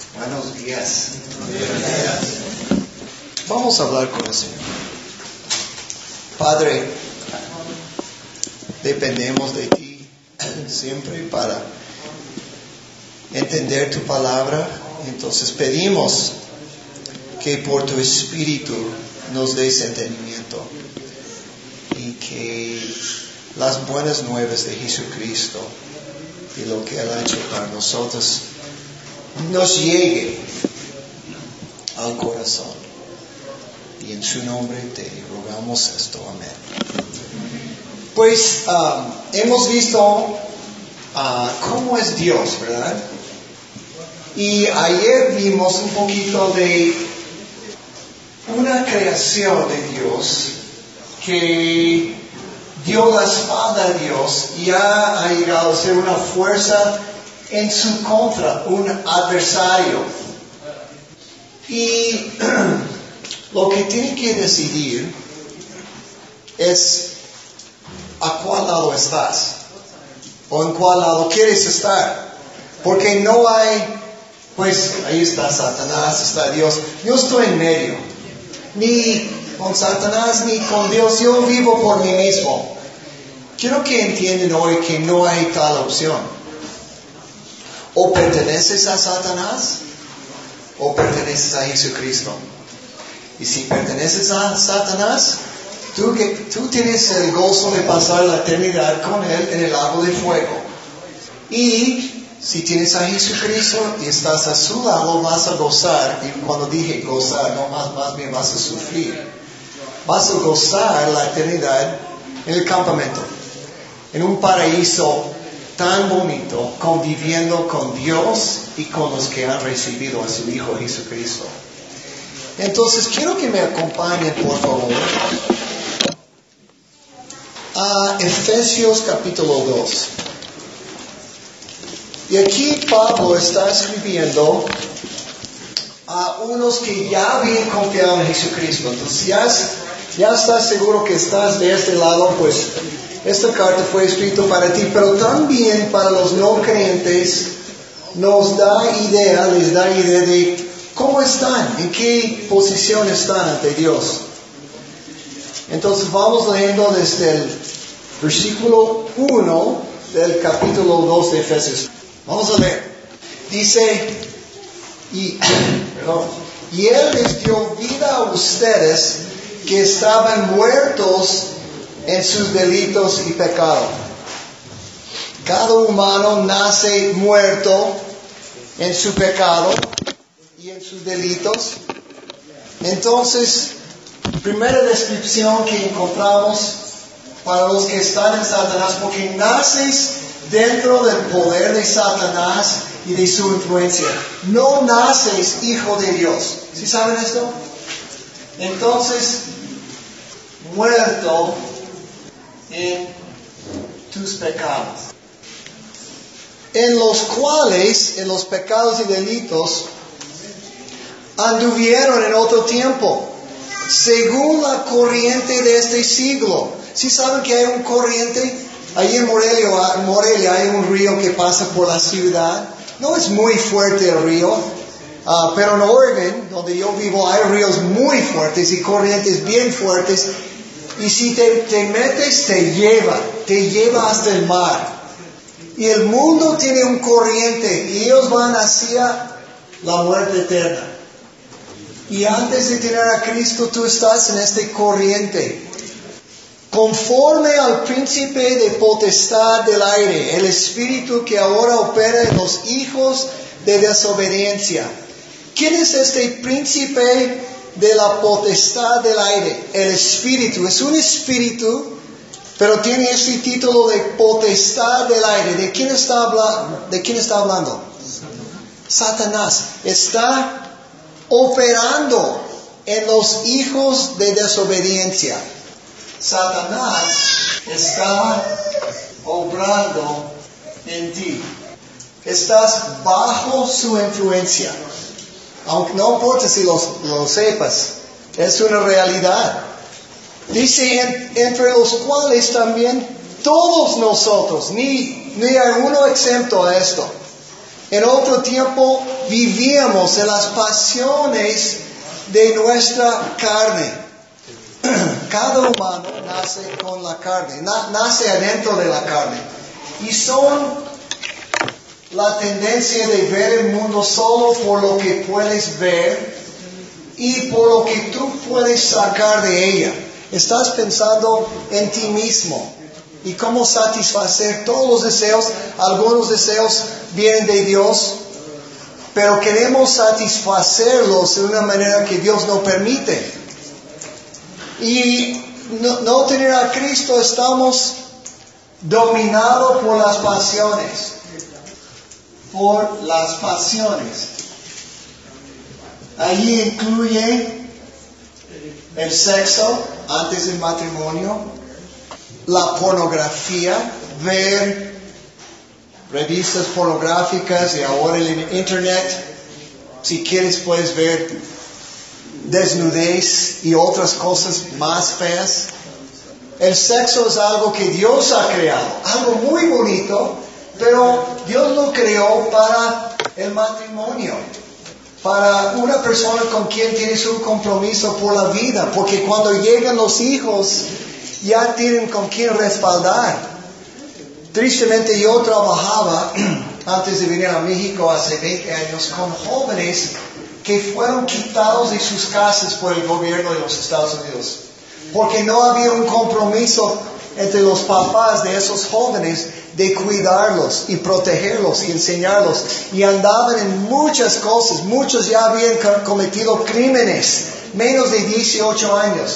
Buenos días. Vamos a hablar con el Señor. Padre, dependemos de ti siempre para entender tu palabra. Entonces pedimos que por tu Espíritu nos des entendimiento y que las buenas nuevas de Jesucristo y lo que Él ha hecho para nosotros nos llegue al corazón. Y en su nombre te rogamos esto. Amén. Pues hemos visto cómo es Dios, ¿verdad? Y ayer vimos un poquito de una creación de Dios que dio la espalda a Dios y ha llegado a ser una fuerza en su contra, un adversario. Y lo que tiene que decidir es a cuál lado estás o en cuál lado quieres estar. Porque no hay, pues ahí está Satanás, está Dios. Yo estoy en medio. Ni con Satanás ni con Dios. Yo vivo por mí mismo. Quiero que entiendan hoy que no hay tal opción. O perteneces a Satanás o perteneces a Jesucristo. Y si perteneces a Satanás, tú tienes el gozo de pasar la eternidad con Él en el lago de fuego. Y si tienes a Jesucristo y estás a su lado, vas a gozar. Y cuando dije gozar, no más bien vas a sufrir. Vas a gozar la eternidad en el campamento, en un paraíso tan bonito, conviviendo con Dios y con los que han recibido a su Hijo Jesucristo. Entonces quiero que me acompañen, por favor, a Efesios capítulo 2. Y aquí Pablo está escribiendo a unos que ya habían confiado en Jesucristo. Entonces ya estás seguro que estás de este lado, pues esta carta fue escrita para ti, pero también para los no creyentes les da idea de cómo están, en qué posición están ante Dios. Entonces vamos leyendo desde el versículo 1 del capítulo 2 de Efesios. Vamos a leer. Dice, y Él les dio vida a ustedes que estaban muertos en sus delitos y pecados. Cada humano nace muerto en su pecado y en sus delitos. Entonces, primera descripción que encontramos para los que están en Satanás, porque naces dentro del poder de Satanás y de su influencia. No naces hijo de Dios. ¿Sí saben esto? Entonces, muerto en tus pecados, en los cuales, en los pecados y delitos, anduvieron en otro tiempo, según la corriente de este siglo. ¿Sí saben que hay un corriente? Ahí en Morelia hay un río que pasa por la ciudad. No es muy fuerte el río, pero en Oregon, donde yo vivo, hay ríos muy fuertes y corrientes bien fuertes. Y si te metes, te lleva hasta el mar. Y el mundo tiene un corriente y ellos van hacia la muerte eterna. Y antes de tener a Cristo, tú estás en este corriente. Conforme al príncipe de potestad del aire, el espíritu que ahora opera en los hijos de desobediencia. ¿Quién es este príncipe de la potestad del aire? El espíritu. Es un espíritu, pero tiene este título de potestad del aire. ¿De quién está hablando? Satanás. Está operando en los hijos de desobediencia. Satanás está obrando en ti. Estás bajo su influencia. Aunque no importa si lo sepas, es una realidad. Dice, entre los cuales también todos nosotros, ni hay uno exento a esto. En otro tiempo vivíamos en las pasiones de nuestra carne. Cada humano nace con la carne, nace adentro de la carne. Y son la tendencia de ver el mundo solo por lo que puedes ver y por lo que tú puedes sacar de ella. Estás pensando en ti mismo y cómo satisfacer todos los deseos. Algunos deseos vienen de Dios, pero queremos satisfacerlos de una manera que Dios no permite. Y no tener a Cristo, estamos dominados por las pasiones. Por las pasiones. Allí incluye el sexo antes del matrimonio, la pornografía, ver revistas pornográficas y ahora en internet. Si quieres puedes ver desnudez y otras cosas más feas. El sexo es algo que Dios ha creado, algo muy bonito, pero Dios lo creó para el matrimonio, para una persona con quien tienes un compromiso por la vida, porque cuando llegan los hijos ya tienen con quien respaldar. Tristemente yo trabajaba antes de venir a México hace 20 años con jóvenes que fueron quitados de sus casas por el gobierno de los Estados Unidos, porque no había un compromiso entre los papás de esos jóvenes de cuidarlos y protegerlos y enseñarlos, y andaban en muchas cosas. Muchos ya habían cometido crímenes menos de 18 años,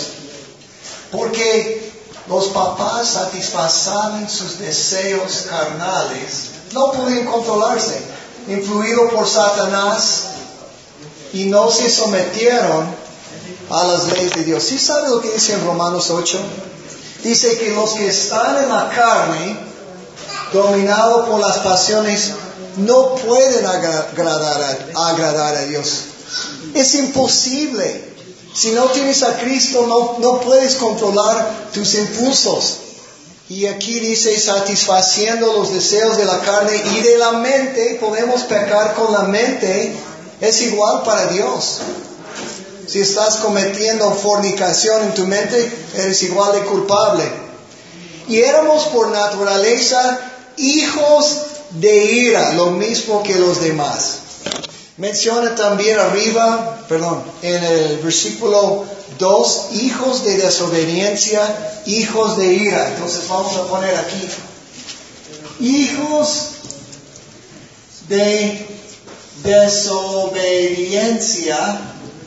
porque los papás satisfacían sus deseos carnales, no podían controlarse, influidos por Satanás, y no se sometieron a las leyes de Dios. ¿Sí sabe lo que dice en Romanos 8? Dice que los que están en la carne, dominados por las pasiones, no pueden agradar a Dios. Es imposible. Si no tienes a Cristo, no puedes controlar tus impulsos. Y aquí dice, satisfaciendo los deseos de la carne y de la mente. Podemos pecar con la mente. Es igual para Dios. Si estás cometiendo fornicación en tu mente, eres igual de culpable. Y éramos por naturaleza hijos de ira, lo mismo que los demás. Menciona también arriba, en el versículo 2, hijos de desobediencia, hijos de ira. Entonces vamos a poner aquí, hijos de desobediencia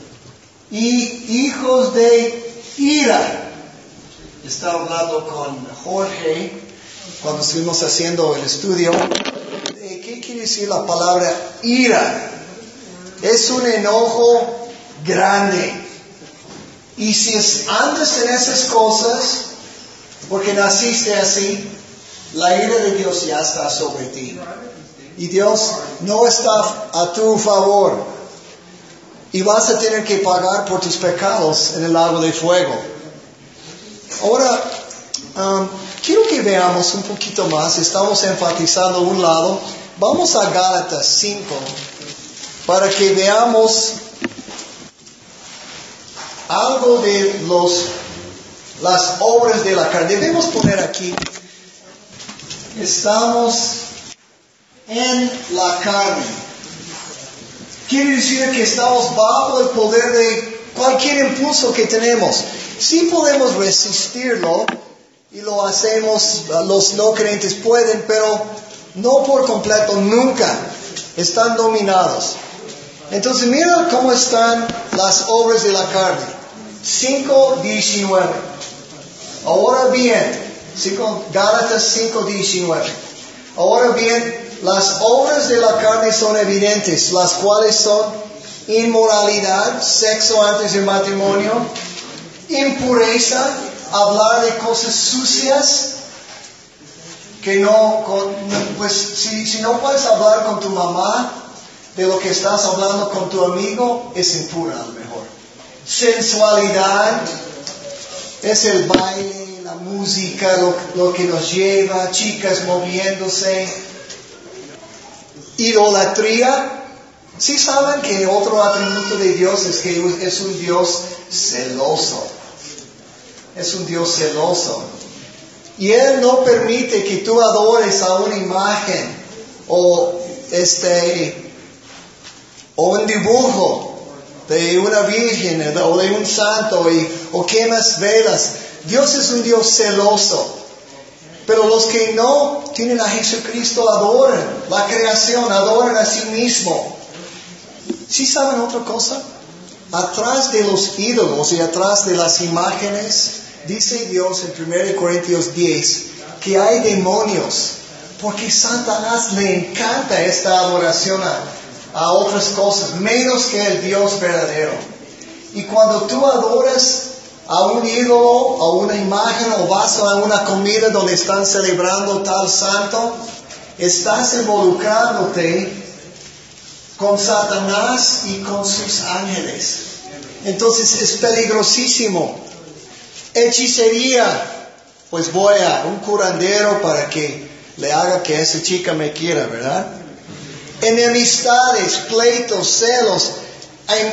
y hijos de ira. Estaba hablando con Jorge cuando estuvimos haciendo el estudio. ¿Qué quiere decir la palabra ira? Es un enojo grande. Y si andas en esas cosas, porque naciste así, la ira de Dios ya está sobre ti. Y Dios no está a tu favor. Y vas a tener que pagar por tus pecados en el lago de fuego. Ahora, quiero que veamos un poquito más. Estamos enfatizando un lado. Vamos a Gálatas 5 para que veamos algo de las obras de la carne. Debemos poner aquí, estamos en la carne. Quiere decir que estamos bajo el poder de cualquier impulso que tenemos. Sí podemos resistirlo, y lo hacemos, los no creyentes pueden, pero no por completo, nunca. Están dominados. Entonces mira cómo están las obras de la carne. 5:19. Ahora bien, Gálatas 5:19. Ahora bien, las obras de la carne son evidentes, las cuales son inmoralidad, sexo antes del matrimonio, impureza, hablar de cosas sucias, que pues si no puedes hablar con tu mamá de lo que estás hablando con tu amigo, es impura a lo mejor. Sensualidad, es el baile, la música, lo que nos lleva, chicas moviéndose. Idolatría. ¿Sí saben que otro atributo de Dios es que es un Dios celoso? Es un Dios celoso. Y Él no permite que tú adores a una imagen o un dibujo de una virgen o de un santo o quemas velas. Dios es un Dios celoso. Pero los que no tienen a Jesucristo adoran la creación, adoran a sí mismo. ¿Sí saben otra cosa? Atrás de los ídolos y atrás de las imágenes, dice Dios en 1 Corintios 10 que hay demonios, porque Satanás le encanta esta adoración a otras cosas, menos que el Dios verdadero. Y cuando tú adoras a un ídolo, a una imagen, o vas a una comida donde están celebrando tal santo, estás involucrándote con Satanás y con sus ángeles. Entonces es peligrosísimo. Hechicería, pues voy a un curandero para que le haga que esa chica me quiera, ¿verdad? Enemistades, pleitos, celos. Hay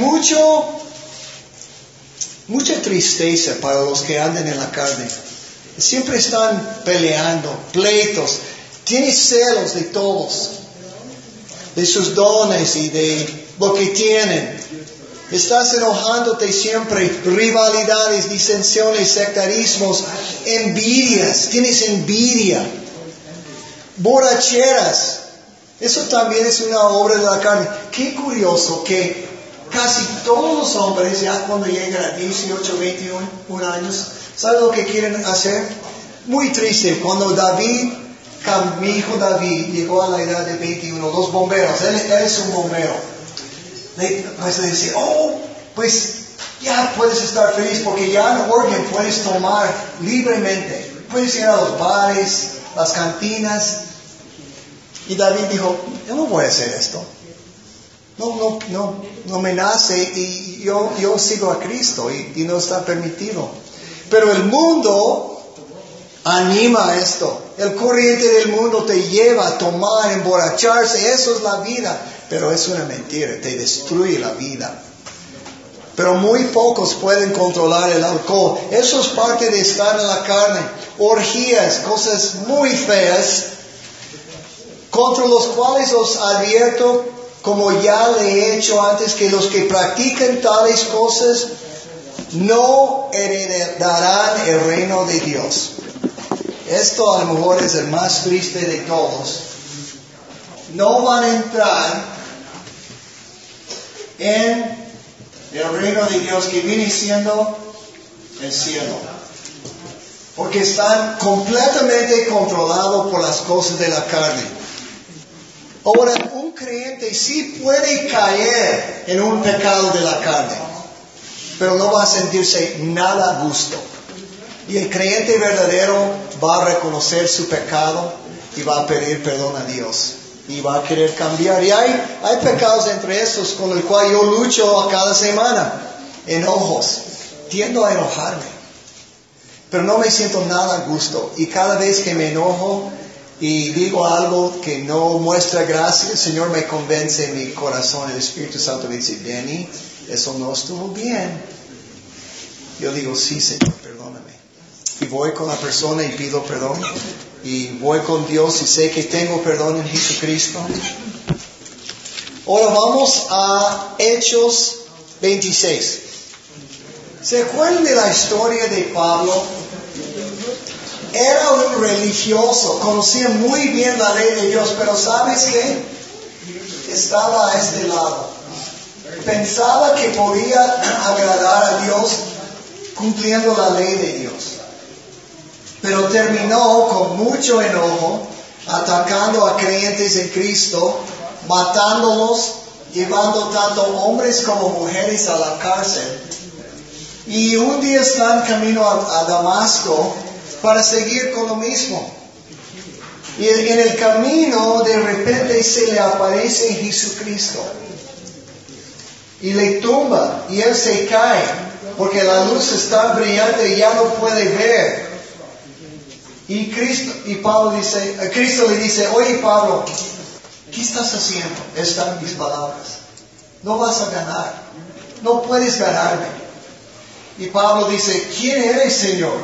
mucha tristeza para los que andan en la carne. Siempre están peleando, pleitos. Tienes celos de todos, de sus dones y de lo que tienen. Estás enojándote siempre, rivalidades, disensiones, sectarismos, envidias. Tienes envidia, borracheras. Eso también es una obra de la carne. Qué curioso que casi todos los hombres, ya cuando llegan a 18, 21 años, ¿saben lo que quieren hacer? Muy triste. Cuando mi hijo David llegó a la edad de 21, los bomberos, él es un bombero. Pues le dice, pues ya puedes estar feliz porque ya en Oregon puedes tomar libremente. Puedes ir a los bares, las cantinas. Y David dijo, yo no voy a hacer esto. No me nace y yo sigo a Cristo y no está permitido. Pero el mundo anima a esto. El corriente del mundo te lleva a tomar, emborracharse. Eso es la vida. Pero es una mentira, te destruye la vida. Pero muy pocos pueden controlar el alcohol. Eso es parte de estar en la carne. Orgías, cosas muy feas, contra los cuales os advierto, como ya le he hecho antes, que los que practican tales cosas no heredarán el reino de Dios. Esto a lo mejor es el más triste de todos. No van a entrar en el reino de Dios que viene siendo el cielo. Porque están completamente controlados por las cosas de la carne. Ahora, un creyente sí puede caer en un pecado de la carne, pero no va a sentirse nada a gusto. Y el creyente verdadero va a reconocer su pecado y va a pedir perdón a Dios. Y va a querer cambiar. Y hay pecados entre estos con el cual yo lucho a cada semana. Enojos. Tiendo a enojarme. Pero no me siento nada a gusto. Y cada vez que me enojo y digo algo que no muestra gracia, el Señor me convence en mi corazón. El Espíritu Santo me dice, Benny, eso no estuvo bien. Yo digo, sí, Señor, perdóname. Y voy con la persona y pido perdón. Y voy con Dios y sé que tengo perdón en Jesucristo. Ahora vamos a Hechos 26. ¿Se acuerdan de la historia de Pablo? Era un religioso, conocía muy bien la ley de Dios, pero ¿sabes qué? Estaba a este lado. Pensaba que podía agradar a Dios cumpliendo la ley de Dios. Pero terminó con mucho enojo, atacando a creyentes en Cristo, matándolos, llevando tanto hombres como mujeres a la cárcel. Y un día están camino a Damasco para seguir con lo mismo. Y en el camino de repente se le aparece Jesucristo. Y le tumba y él se cae porque la luz está brillante y ya no puede ver. Y Cristo le dice, oye Pablo, ¿Qué estás haciendo? Están mis palabras. No vas a ganar. No puedes ganarme. Y Pablo dice, ¿quién eres, Señor?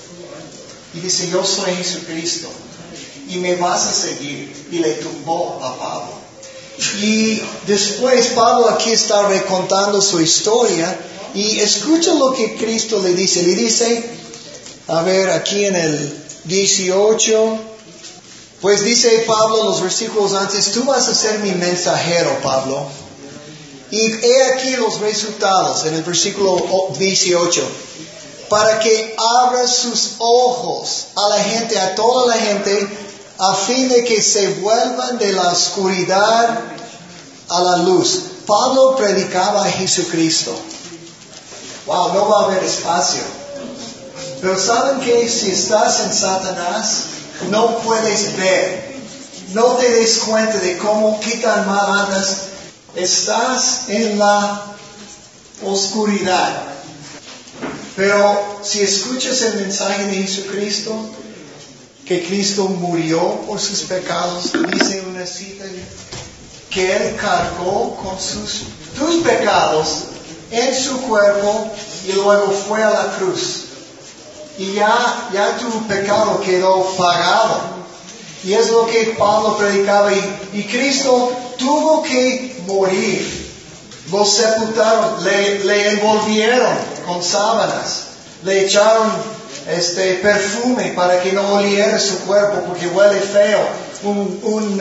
Y dice, yo soy Jesucristo. Y me vas a seguir. Y le tumbó a Pablo. Y después Pablo aquí está recontando su historia. Y escucha lo que Cristo le dice. Le dice, a ver, aquí en el 18, pues dice Pablo en los versículos antes, tú vas a ser mi mensajero, Pablo. Y he aquí los resultados en el versículo 18. Para que abra sus ojos a la gente, a toda la gente, a fin de que se vuelvan de la oscuridad a la luz. Pablo predicaba a Jesucristo. Wow, no va a haber espacio. Pero ¿saben qué? Si estás en Satanás, no puedes ver. No te des cuenta de qué tan mal andas. Estás en la oscuridad. Pero si escuchas el mensaje de Jesucristo, que Cristo murió por sus pecados, dice en una cita que Él cargó con tus pecados en su cuerpo y luego fue a la cruz. Y ya tu pecado quedó pagado. Y es lo que Pablo predicaba. Y Cristo tuvo que morir. Lo sepultaron, le envolvieron con sábanas. Le echaron perfume para que no oliera su cuerpo, porque huele feo. Un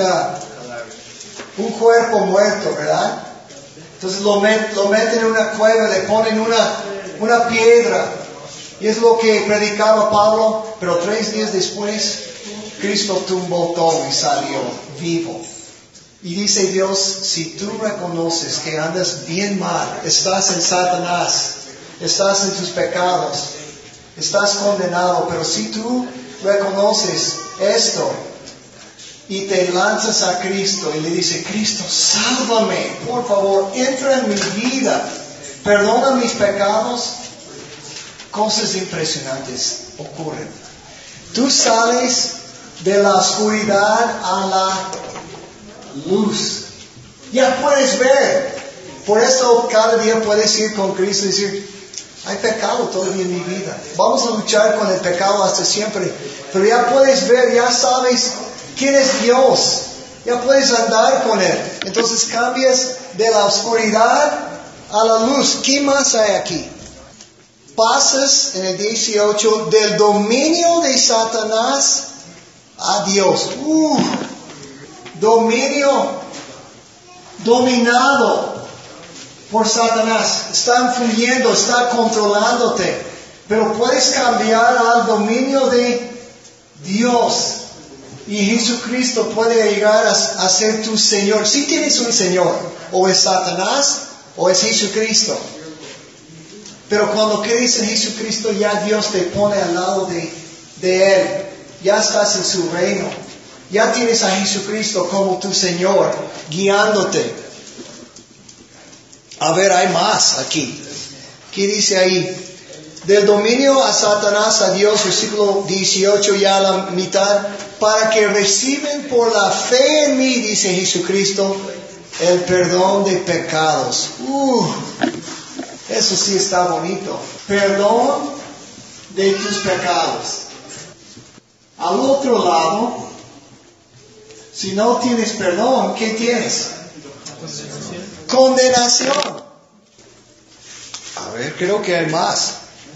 cuerpo muerto, ¿verdad? Entonces lo meten en una cueva, le ponen una piedra. Y es lo que predicaba Pablo, pero 3 días después, Cristo tumbó todo y salió vivo. Y dice Dios, si tú reconoces que andas bien mal, estás en Satanás, estás en tus pecados, estás condenado, pero si tú reconoces esto y te lanzas a Cristo y le dices, Cristo, sálvame, por favor, entra en mi vida, perdona mis pecados, cosas impresionantes ocurren. Tú sales de la oscuridad a la luz. Ya puedes ver. Por eso cada día puedes ir con Cristo y decir, hay pecado todavía en mi vida. Vamos a luchar con el pecado hasta siempre. Pero ya puedes ver, ya sabes quién es Dios. Ya puedes andar con Él. Entonces cambias de la oscuridad a la luz. ¿Qué más hay aquí? Pasas en el 18 del dominio de Satanás a Dios. Dominado por Satanás. Está influyendo, está controlándote. Pero puedes cambiar al dominio de Dios. Y Jesucristo puede llegar a ser tu Señor. Si tienes un Señor, o es Satanás o es Jesucristo. Pero cuando crees en Jesucristo, ya Dios te pone al lado de Él. Ya estás en su reino. Ya tienes a Jesucristo como tu Señor, guiándote. A ver, hay más aquí. ¿Qué dice ahí? Del dominio a Satanás a Dios, versículo 18, ya a la mitad. Para que reciben por la fe en mí, dice Jesucristo, el perdón de pecados. Eso sí está bonito. Perdón de tus pecados. Al otro lado, si no tienes perdón, ¿qué tienes? Condenación. A ver, creo que hay más.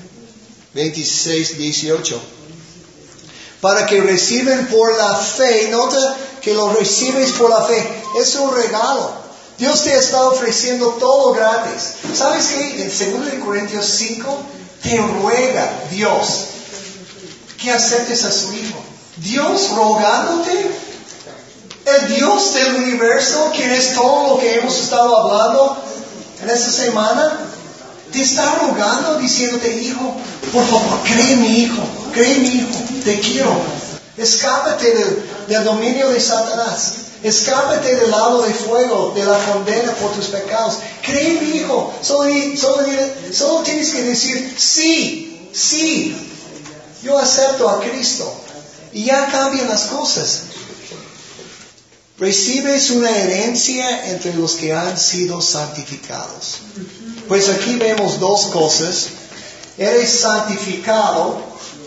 26, 18. Para que reciben por la fe. Nota que lo recibes por la fe. Es un regalo. Dios te está ofreciendo todo gratis. ¿Sabes qué? En 2 Corintios 5 te ruega Dios que aceptes a su Hijo. Dios rogándote. El Dios del universo, que es todo lo que hemos estado hablando en esta semana, te está rogando, diciéndote, hijo, por favor, cree en mi Hijo, te quiero. Escápate del dominio de Satanás. Escápate del lago de fuego, de la condena por tus pecados. Cree en mi Hijo. Solo tienes que decir, sí, yo acepto a Cristo. Y ya cambian las cosas. Recibes una herencia entre los que han sido santificados. Pues aquí vemos dos cosas. Eres santificado,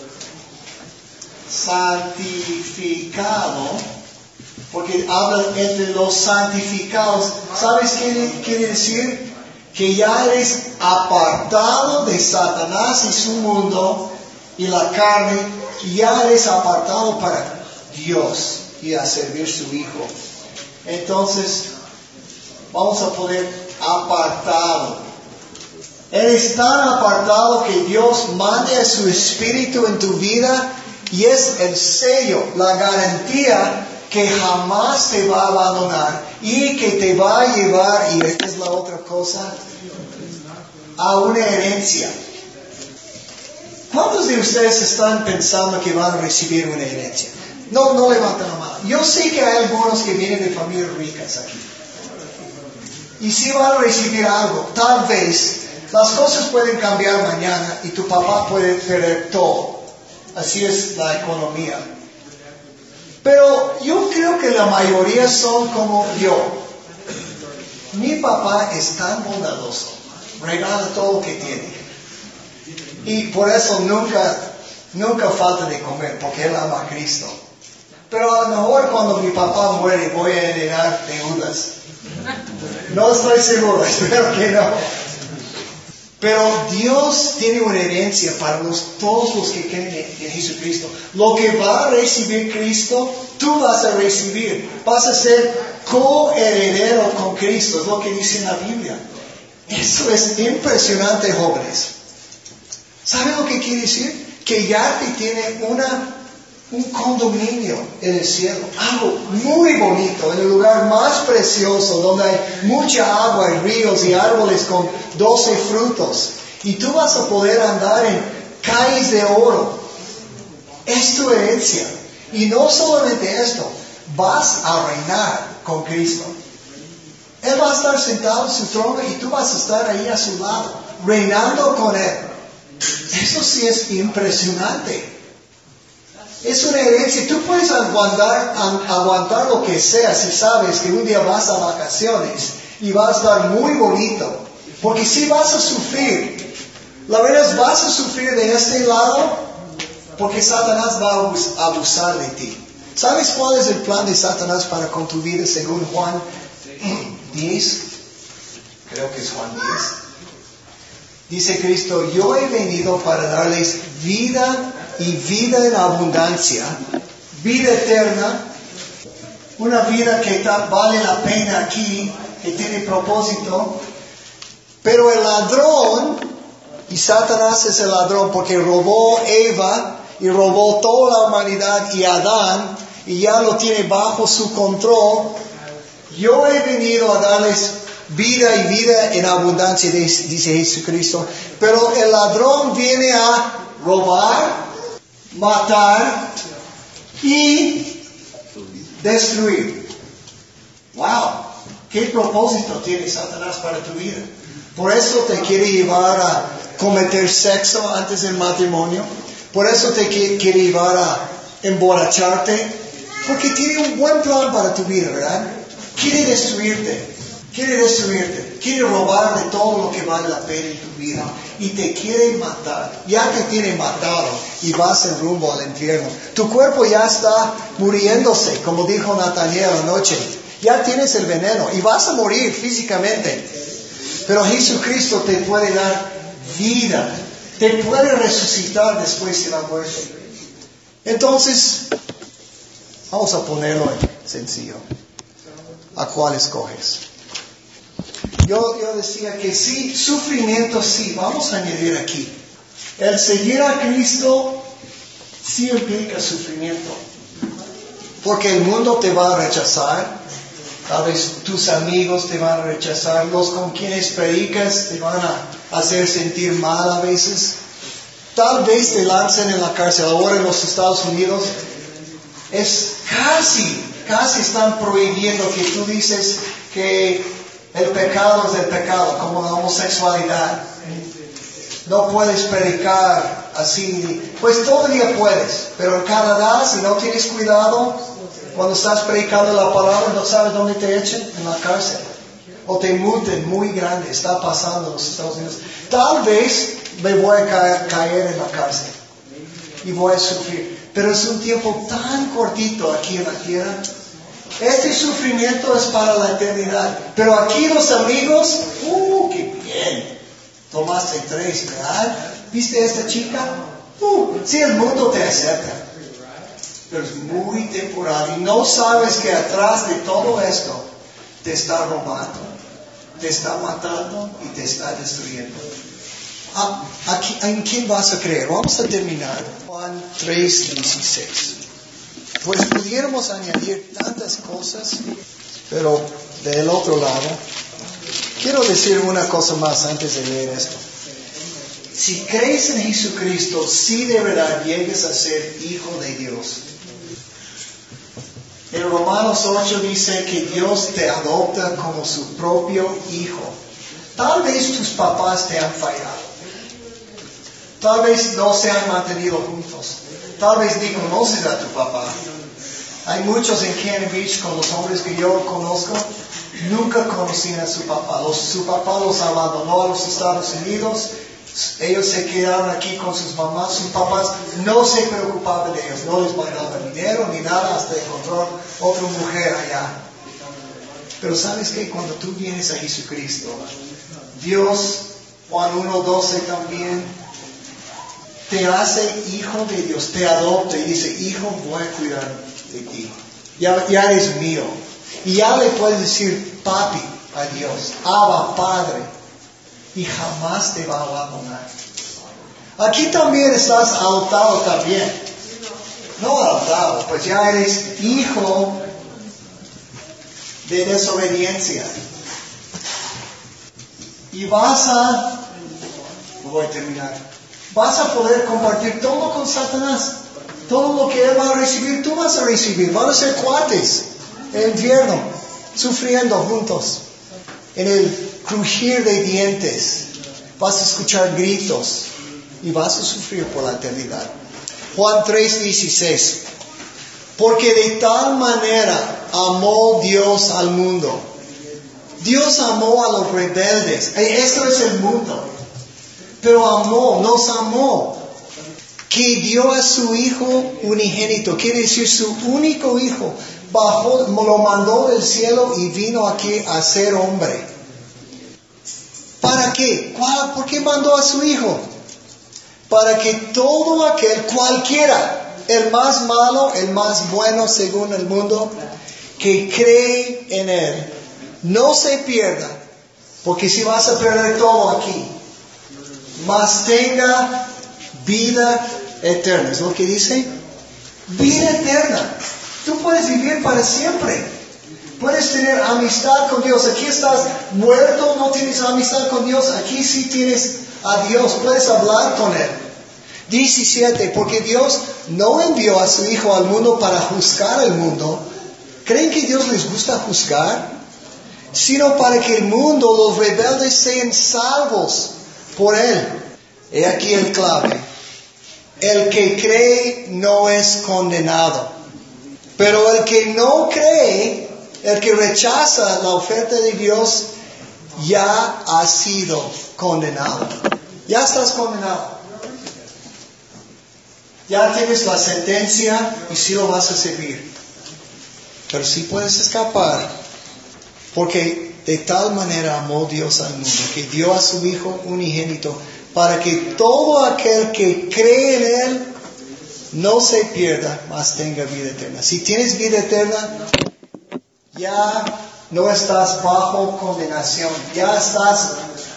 porque habla entre los santificados. ¿Sabes qué quiere decir? Que ya eres apartado de Satanás y su mundo y la carne, y ya eres apartado para Dios y a servir su Hijo. Entonces, vamos a poner apartado. Eres tan apartado que Dios mande a su Espíritu en tu vida y es el sello, la garantía que jamás te va a abandonar y que te va a llevar, y esta es la otra cosa, a una herencia. ¿Cuántos de ustedes están pensando que van a recibir una herencia? No levanten la mano. Yo sé que hay algunos que vienen de familias ricas aquí. Y si van a recibir algo, tal vez las cosas pueden cambiar mañana y tu papá puede perder todo. Así es la economía. Pero yo creo que la mayoría son como yo. Mi papá es tan bondadoso, regala todo lo que tiene. Y por eso nunca falta de comer, porque él ama a Cristo. Pero a lo mejor cuando mi papá muere voy a heredar deudas. No estoy seguro, espero que no. Pero Dios tiene una herencia para todos los que creen en Jesucristo. Lo que va a recibir Cristo, tú vas a recibir. Vas a ser coheredero con Cristo, es lo que dice en la Biblia. Eso es impresionante, jóvenes. ¿Saben lo que quiere decir? Que ya te tiene un condominio en el cielo. Algo muy bonito, en el lugar más precioso, donde hay mucha agua y ríos y árboles con 12 frutos. Y tú vas a poder andar en calles de oro. Es tu herencia. Y no solamente esto, vas a reinar con Cristo. Él va a estar sentado en su trono y tú vas a estar ahí a su lado, reinando con Él. Eso sí es impresionante. Es una herencia. Tú puedes aguantar lo que sea si sabes que un día vas a vacaciones y va a estar muy bonito. Porque si vas a sufrir, la verdad es vas a sufrir de este lado porque Satanás va a abusar de ti. ¿Sabes cuál es el plan de Satanás para con tu vida según Juan 10? Creo que es Juan 10. Dice Cristo, yo he venido para darles vida y vida en abundancia, vida eterna, una vida que vale la pena aquí, que tiene propósito. Pero el ladrón, y Satanás es el ladrón porque robó Eva y robó toda la humanidad y Adán, y ya lo tiene bajo su control. Yo he venido a darles vida y vida en abundancia, dice Jesucristo. Pero el ladrón viene a robar, matar y destruir. ¡Wow! ¿Qué propósito tiene Satanás para tu vida? Por eso te quiere llevar a cometer sexo antes del matrimonio. Por eso te quiere llevar a emborracharte. Porque tiene un buen plan para tu vida, ¿verdad? Quiere destruirte. Quiere robar de todo lo que vale la pena en tu vida. Y te quiere matar. Ya te tiene matado y vas en rumbo al infierno. Tu cuerpo ya está muriéndose, como dijo Nataniel anoche. Ya tienes el veneno y vas a morir físicamente. Pero Jesucristo te puede dar vida. Te puede resucitar después de la muerte. Entonces, vamos a ponerlo en sencillo. ¿A cuál escoges? Yo decía que sí, sufrimiento sí, vamos a añadir aquí. El seguir a Cristo sí implica sufrimiento. Porque el mundo te va a rechazar, tal vez tus amigos te van a rechazar, los con quienes predicas te van a hacer sentir mal a veces. Tal vez te lancen en la cárcel. Ahora en los Estados Unidos es casi están prohibiendo que tú dices que el pecado es el pecado, como la homosexualidad. No puedes predicar así. Pues todavía puedes, pero en Canadá, si no tienes cuidado, Cuando estás predicando la palabra, ¿no sabes dónde te echen? En la cárcel. O te multen muy grande. Está pasando en los Estados Unidos. Tal vez me voy a caer en la cárcel. Y voy a sufrir. Pero es un tiempo tan cortito aquí en la tierra. Este sufrimiento es para la eternidad. Pero aquí los amigos, qué bien. Tomaste 3, ¿verdad? ¿Viste a esta chica? Sí, el mundo te acepta. Pero es muy temporal. Y no sabes que atrás de todo esto te está robando, te está matando y te está destruyendo. ¿En quién vas a creer? Vamos a terminar. Juan 3:16. Pues pudiéramos añadir tantas cosas, pero del otro lado, quiero decir una cosa más antes de leer esto. Si crees en Jesucristo, si de verdad llegues a ser hijo de Dios. En Romanos 8 dice que Dios te adopta como su propio hijo. Tal vez tus papás te han fallado. Tal vez no se han mantenido juntos. Tal vez ni conoces a tu papá. Hay muchos en Cannon Beach, con los hombres que yo conozco, nunca conocían a su papá. Su papá los abandonó a los Estados Unidos. Ellos se quedaron aquí con sus mamás. Sus papás no se preocupaban de ellos. No les mandaban dinero ni nada hasta encontrar otra mujer allá. Pero ¿sabes qué? Cuando tú vienes a Jesucristo, Dios, Juan 1:12 también, te hace hijo de Dios, te adopta y dice, hijo, voy a cuidar de ti. Ya eres mío. Y ya le puedes decir, papi, a Dios, Abba, Padre. Y jamás te va a abandonar. Aquí también estás adoptado también. No adoptado, pues ya eres hijo de desobediencia. Y voy a terminar. Vas a poder compartir todo con Satanás. Todo lo que él va a recibir, tú vas a recibir. Van a ser cuates en el infierno, sufriendo juntos. En el crujir de dientes, vas a escuchar gritos y vas a sufrir por la eternidad. Juan 3:16. Porque de tal manera amó Dios al mundo. Dios amó a los rebeldes. Esto es el mundo. Pero nos amó, que dio a su Hijo unigénito, quiere decir su único Hijo, lo mandó del cielo y vino aquí a ser hombre. ¿Para qué? ¿Por qué mandó a su Hijo? Para que todo aquel, cualquiera, el más malo, el más bueno según el mundo, que cree en Él, no se pierda, porque si vas a perder todo aquí, mas tenga vida eterna. ¿Es lo que dice? Vida eterna. Tú puedes vivir para siempre. Puedes tener amistad con Dios. Aquí estás muerto, no tienes amistad con Dios. Aquí sí tienes a Dios. Puedes hablar con Él. 17. Porque Dios no envió a su Hijo al mundo para juzgar al mundo. ¿Creen que Dios les gusta juzgar? Sino para que el mundo, los rebeldes, sean salvos por Él. He aquí el clave. El que cree no es condenado. Pero el que no cree, el que rechaza la oferta de Dios, ya ha sido condenado. Ya estás condenado. Ya tienes la sentencia y sí lo vas a servir. Pero sí puedes escapar. Porque de tal manera amó Dios al mundo, que dio a su Hijo unigénito, para que todo aquel que cree en Él no se pierda, mas tenga vida eterna. Si tienes vida eterna, ya no estás bajo condenación, ya estás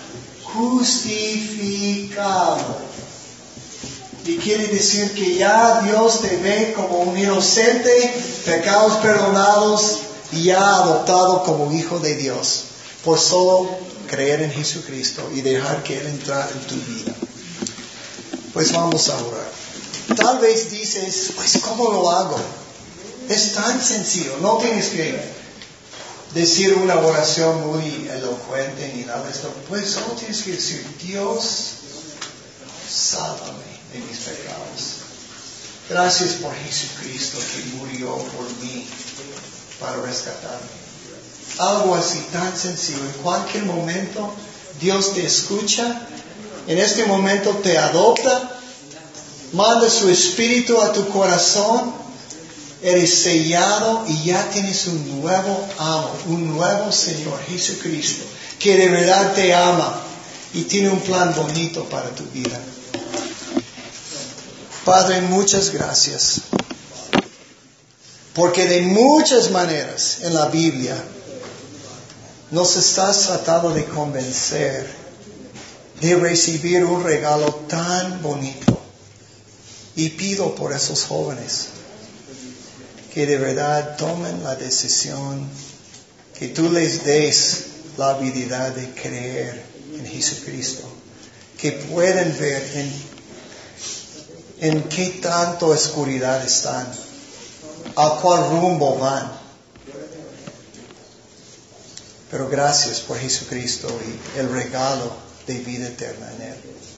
justificado. Y quiere decir que ya Dios te ve como un inocente, pecados perdonados, y ya adoptado como hijo de Dios, por solo creer en Jesucristo y dejar que Él entre en tu vida. Pues vamos a orar. Tal vez dices, pues ¿cómo lo hago? Es tan sencillo, no tienes que decir una oración muy elocuente ni nada de esto. Pues solo tienes que decir, Dios, sálvame de mis pecados. Gracias por Jesucristo que murió por mí para rescatarme. Algo así tan sencillo. En cualquier momento Dios te escucha. En este momento te adopta. Manda su espíritu a tu corazón. Eres sellado y ya tienes un nuevo amo, un nuevo Señor, Jesucristo, que de verdad te ama y tiene un plan bonito para tu vida. Padre, muchas gracias, porque de muchas maneras en la Biblia nos estás tratando de convencer de recibir un regalo tan bonito. Y pido por esos jóvenes que de verdad tomen la decisión, que tú les des la habilidad de creer en Jesucristo, que pueden ver en qué tanto oscuridad están, a cuál rumbo van. Pero gracias por Jesucristo y el regalo de vida eterna en Él.